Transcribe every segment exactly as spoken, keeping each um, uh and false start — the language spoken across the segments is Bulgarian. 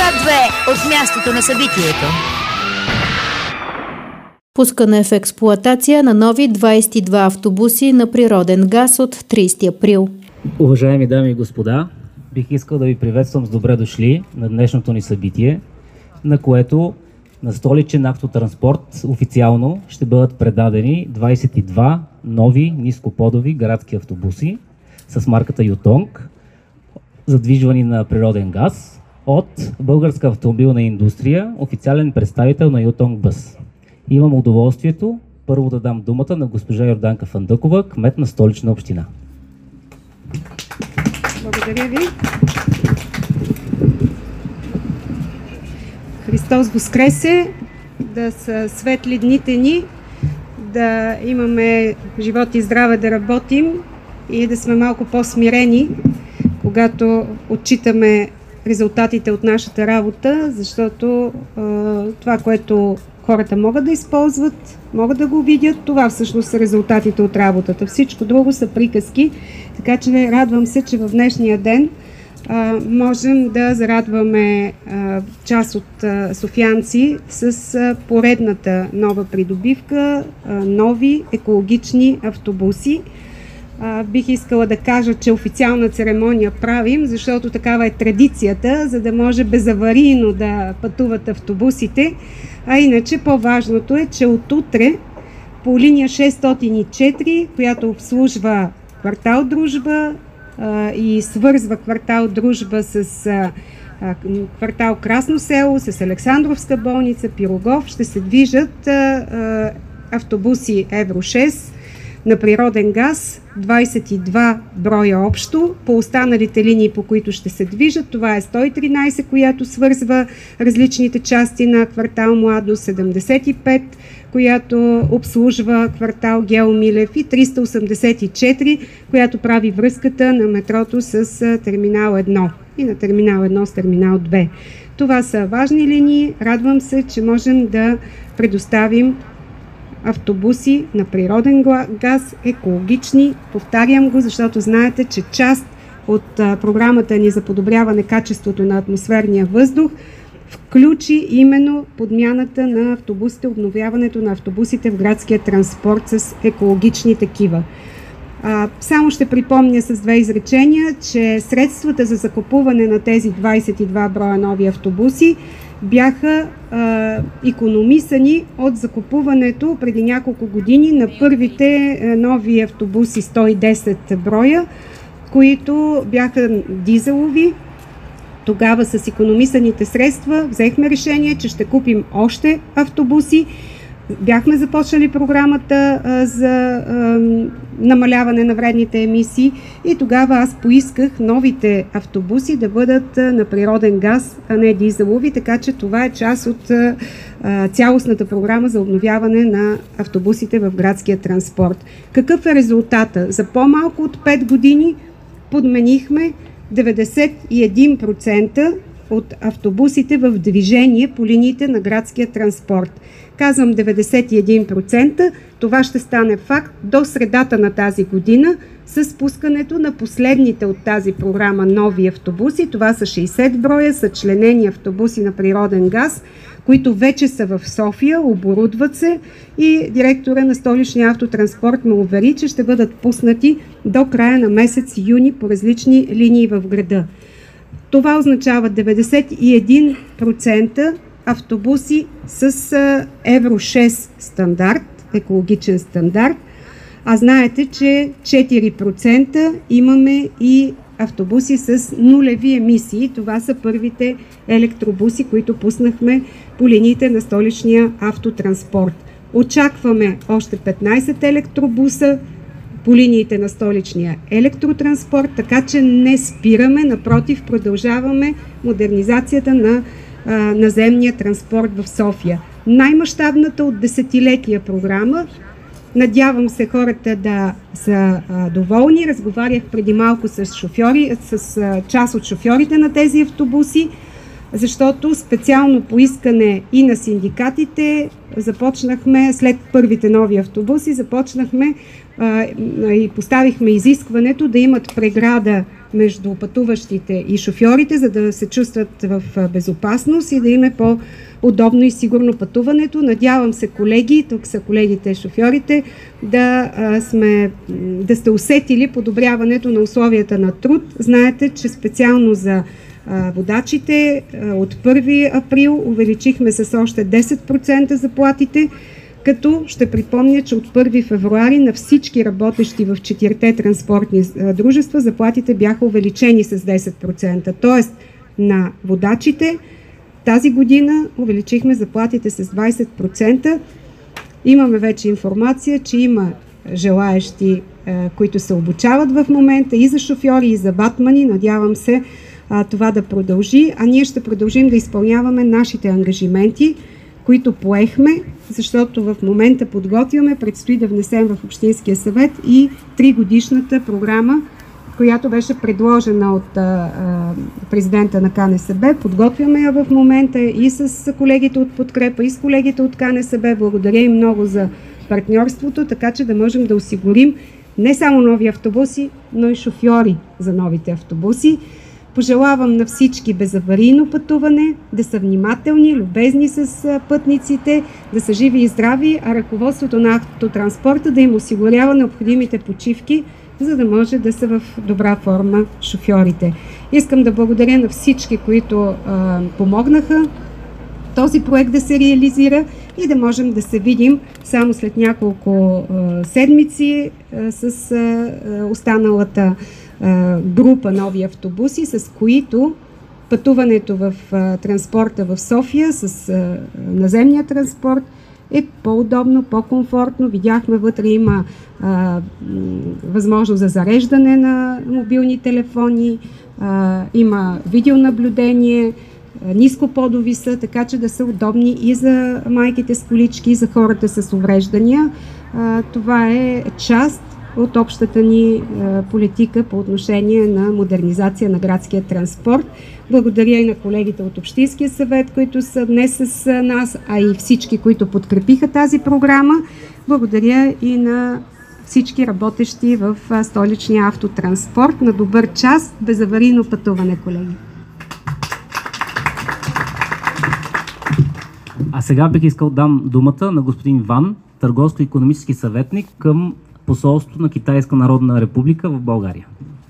Шок две от мястото на събитието. Пускане в експлоатация на нови двадесет и два автобуси на природен газ от тридесети април. Уважаеми дами и господа, бих искал да ви приветствам с добре дошли на днешното ни събитие, на което на Столичен автотранспорт официално ще бъдат предадени двадесет и два нови нископодови градски автобуси с марката Ютонг, задвижвани на природен газ от Българска автомобилна индустрия, официален представител на Ютонг Бъс. Имам удоволствието първо да дам думата на госпожа Йорданка Фандъкова, кмет на Столична община. Благодаря ви. Христос Воскресе, да са светли дните ни, да имаме живот и здраве да работим и да сме малко по-смирени, когато отчитаме резултатите от нашата работа, защото а, това, което хората могат да използват, могат да го видят, това всъщност са резултатите от работата. Всичко друго са приказки, така че радвам се, че в днешния ден а, можем да зарадваме а, част от а, софиянци с а, поредната нова придобивка, а, нови екологични автобуси. А, бих искала да кажа, че официална церемония правим, защото такава е традицията, за да може безаварийно да пътуват автобусите. А иначе по-важното е, че от утре по линия шестстотин и четири, която обслужва квартал Дружба а, и свързва квартал Дружба с а, а, квартал Красно село, с Александровска болница, Пирогов, ще се движат а, а, автобуси Евро шест на природен газ, двадесет и два броя общо. По останалите линии, по които ще се движат, това е сто и тринадесет, която свързва различните части на квартал Младост, седемдесет и пет, която обслужва квартал Гео Милев, и триста осемдесет и четири, която прави връзката на метрото с терминал едно и на терминал едно с терминал две. Това са важни линии. Радвам се, че можем да предоставим автобуси на природен газ, екологични. Повтарям го, защото знаете, че част от а, програмата ни за подобряване качеството на атмосферния въздух включи именно подмяната на автобусите, обновяването на автобусите в градския транспорт с екологични такива. А, само ще припомня с две изречения, че средствата за закупуване на тези двадесет и два броя нови автобуси бяха а, икономисани от закупуването преди няколко години на първите а, нови автобуси сто и десет броя, които бяха дизелови. Тогава с икономисаните средства взехме решение, че ще купим още автобуси. Бяхме започнали програмата а, за а, намаляване на вредните емисии и тогава аз поисках новите автобуси да бъдат а, на природен газ, а не дизелови, така че това е част от а, цялостната програма за обновяване на автобусите в градския транспорт. Какъв е резултата? За по-малко от пет години подменихме деветдесет и един процента от автобусите в движение по линиите на градския транспорт. Казвам деветдесет и един процента, това ще стане факт до средата на тази година с пускането на последните от тази програма нови автобуси. Това са шейсет броя съчленени автобуси на природен газ, които вече са в София, оборудват се и директора на Столичния автотранспорт ме увери, че ще бъдат пуснати до края на месец юни по различни линии в града. Това означава деветдесет и един процента автобуси с Евро шест стандарт, екологичен стандарт, а знаете, че четири процента имаме и автобуси с нулеви емисии. Това са първите електробуси, които пуснахме по линиите на Столичния автотранспорт. Очакваме още петнадесет електробуса по линиите на Столичния електротранспорт, така че не спираме, напротив, продължаваме модернизацията на а, наземния транспорт в София. Най-мащабната от десетилетия програма. Надявам се хората да са а, доволни. Разговарях преди малко с шофьори, с а, част от шофьорите на тези автобуси, защото специално по искане и на синдикатите започнахме, след първите нови автобуси, започнахме а, и поставихме изискването да имат преграда между пътуващите и шофьорите, за да се чувстват в безопасност и да им е по-удобно и сигурно пътуването. Надявам се, колеги, тук са колегите шофьорите, да, а, сме, да сте усетили подобряването на условията на труд. Знаете, че специално за а, водачите а, от първи април увеличихме с още десет процента заплатите, като ще припомня, че от първи февруари на всички работещи в четирите транспортни дружества заплатите бяха увеличени с десет процента. Тоест на водачите тази година увеличихме заплатите с двадесет процента. Имаме вече информация, че има желаещи, които се обучават в момента и за шофьори, и за ватмани. Надявам се това да продължи, а ние ще продължим да изпълняваме нашите ангажименти, които поехме, защото в момента подготвяме, предстои да внесем в Общинския съвет и тригодишната програма, която беше предложена от а, президента на КНСБ. Подготвяме я в момента и с колегите от Подкрепа, и с колегите от КНСБ. Благодаря им много за партньорството, така че да можем да осигурим не само нови автобуси, но и шофьори за новите автобуси. Пожелавам на всички безаварийно пътуване, да са внимателни, любезни с пътниците, да са живи и здрави, а ръководството на автотранспорта да им осигурява необходимите почивки, за да може да са в добра форма шофьорите. Искам да благодаря на всички, които а, помогнаха този проект да се реализира и да можем да се видим само след няколко а, седмици а, с а, останалата група нови автобуси, с които пътуването в а, транспорта в София с а, наземния транспорт е по-удобно, по-комфортно. Видяхме, вътре има а, възможност за зареждане на мобилни телефони, а, има видеонаблюдение, а, ниско подови са, така че да са удобни и за майките с колички, и за хората с увреждания. А, това е част от общата ни политика по отношение на модернизация на градския транспорт. Благодаря и на колегите от Общинския съвет, които са днес с нас, а и всички, които подкрепиха тази програма. Благодаря и на всички работещи в столичния автотранспорт. На добър час, безаварийно пътуване, колеги! А сега бих искал да дам думата на господин Ван, търговско-икономически съветник към посолството на Китайска народна република в България.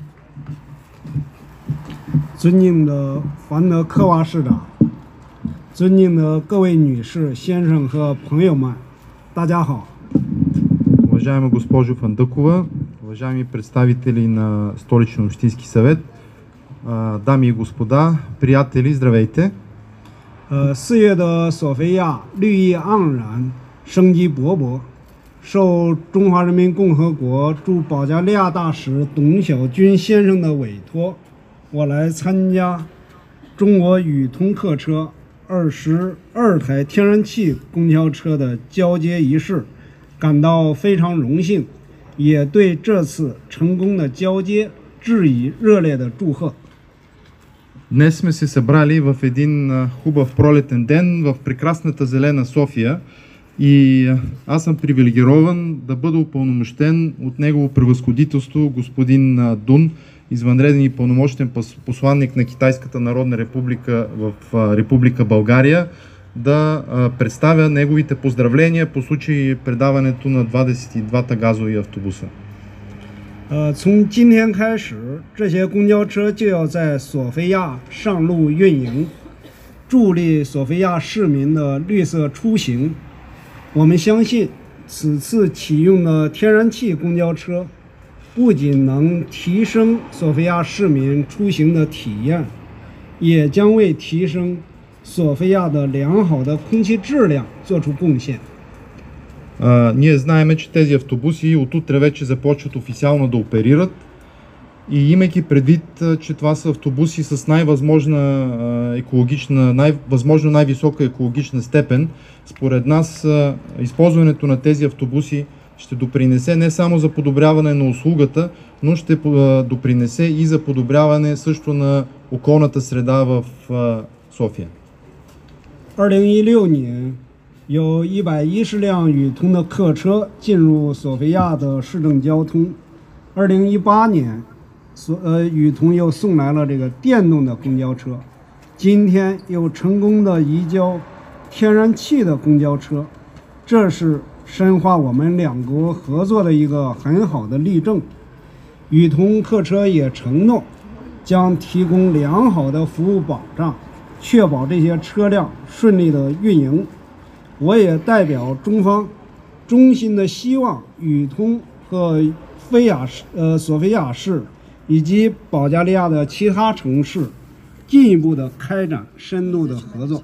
尊敬的凡德科娃市长，尊敬的各位女士、先生和朋友们，大家好。 Уважаема госпожо Фандъкова, уважаеми представители на Столичен общински съвет, дами и господа, приятели, здравейте! 四月的索菲亚绿意盎然，生机勃勃。 受中华人民共和国驻保加利亚大使董晓军先生的委托，我来参加中国宇通客车二十二台天然气公交车的交接仪式，感到非常荣幸，也对这次成功的交接致以热烈的祝贺。 Днес сме се събрали в един хубав пролетен ден в прекрасната зелена София. И аз съм привилегирован да бъда упълномощен от негово превъзходителство господин Дун, извънреден и пълномощен посланник на Китайската народна република в Република България, да представя неговите поздравления по случай предаването на двадесет и двата газови автобуса. 从今天开始，这些公交车就要在索菲亚上路运营，助力索菲亚市民的绿色出行。 我们相信，此次启用的天然气公交车不仅能提升索菲亚市民出行的体验，也将为提升索菲亚的良好的空气质量做出贡献。 Uh, ние знаем, че тези автобуси от утре вече започват официално да оперират и имайки предвид, че това са автобуси с най-възможна екологична, най-възможно най-висока екологична степен, според нас използването на тези автобуси ще допринесе не само за подобряване на услугата, но ще допринесе и за подобряване също на околната среда в София. 二零一六年，有一百一十辆宇通的客车进入索菲亚的市政交通。二零一八年， 所呃宇通又送来了这个电动的公交车，今天又成功的移交天然气的公交车，这是深化我们两国合作的一个很好的例证。宇通客车也承诺将提供良好的服务保障，确保这些车辆顺利的运营。我也代表中方衷心的希望宇通和菲亚市呃索菲亚市以及保加利亚的其他城市进一步的开展深度的合作。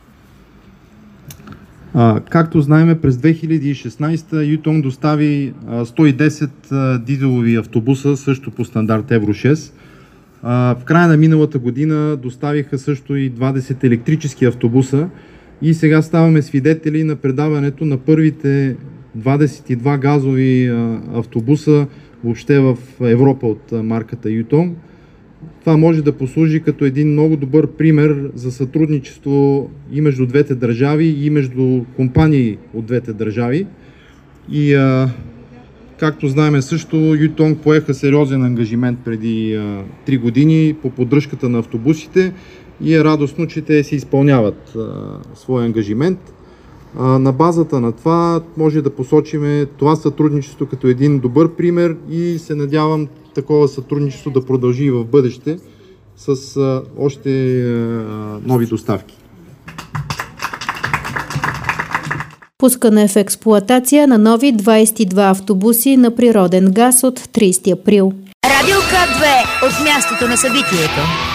А, както знаем, през две хиляди и шестнадесета Ютонг достави а, сто и десет а, дизелови автобуса, също по стандарт Евро шест. А, в края на миналата година доставиха също и двадесет електрически автобуса и сега ставаме свидетели на предаването на първите двадесет и два газови а, автобуса въобще в Европа от а, марката Ютонг. Това може да послужи като един много добър пример за сътрудничество и между двете държави, и между компании от двете държави. И а, както знаем също, Ютонг поеха сериозен ангажимент преди а, три години по поддръжката на автобусите и е радостно, че те си изпълняват а, своя ангажимент. А, на базата на това може да посочим това сътрудничество като един добър пример и се надявам такова сътрудничество да продължи и в бъдеще с а, още а, нови доставки. Пускане в експлоатация на нови двадесет и два автобуси на природен газ от тридесети април. Радио К две от мястото на събитието.